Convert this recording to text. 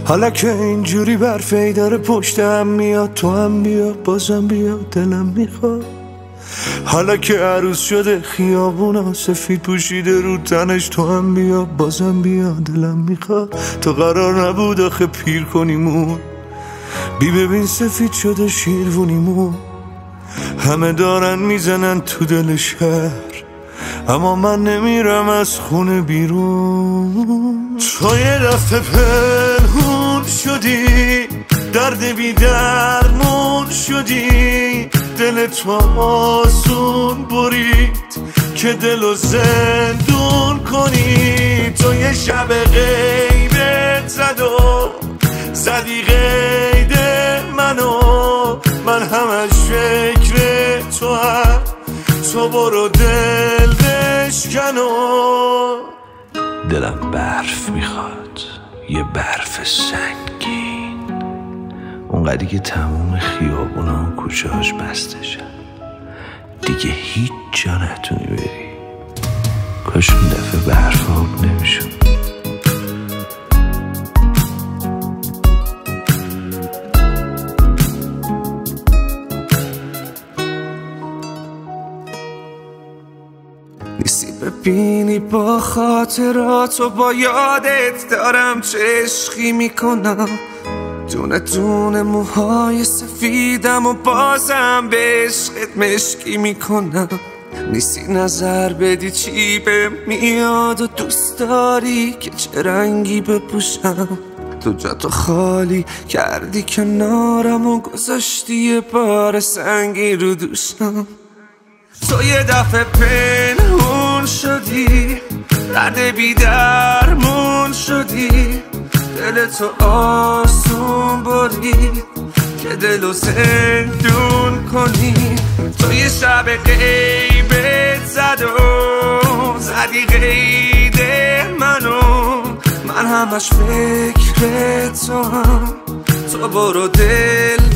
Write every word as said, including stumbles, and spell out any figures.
حالا که اینجوری برفی داره پشتم میاد، تو هم بیا بازم بیا دلم میخواد. حالا که عروس شده خیابونا سفید پوشیده رو تنش، تو هم بیا بازم بیا دلم میخواد. تو قرار نبود آخه پیر کنیمون، بی ببین سفید شده شیروونیمون. همه دارن میزنن تو دل شهر، اما من نمیرم از خونه بیرون. تو یه دفعه پنهون شدی، درد بی درمون شدی، دل تو آسون برید که دلو زندون کنی. تو یه شب غیبت زد و زدی قید منو، من همش فکر تو هم، تو برو دل بشکن و دلم برف میخواد، یه برف سنگین، اونقدری که تموم خیابونا و کوچه هاش بسته شد، دیگه هیچ جا نتونی بری. کاش اون دفعه برف آب نمیشد. نیستی ببینی با خاطرات و با یادت دارم چه عشقی میکنم، دونه دونه موهای سفیدم و بازم به عشقت مشکی میکنم. نیستی نظر بدی چی به میاد و دوست داری که چه رنگی بپوشم. تو جا تو خالی کردی کنارم و گذاشتی یه بار سنگی رو دوشم. تو یه دفعه پنهون شدی، درد بی درمون شدی، دل تو آسون برید که دلو زندون کنی. تو یه شب غیبت زد و زدی قید منو، من همش فکر تو هم، تو برو دل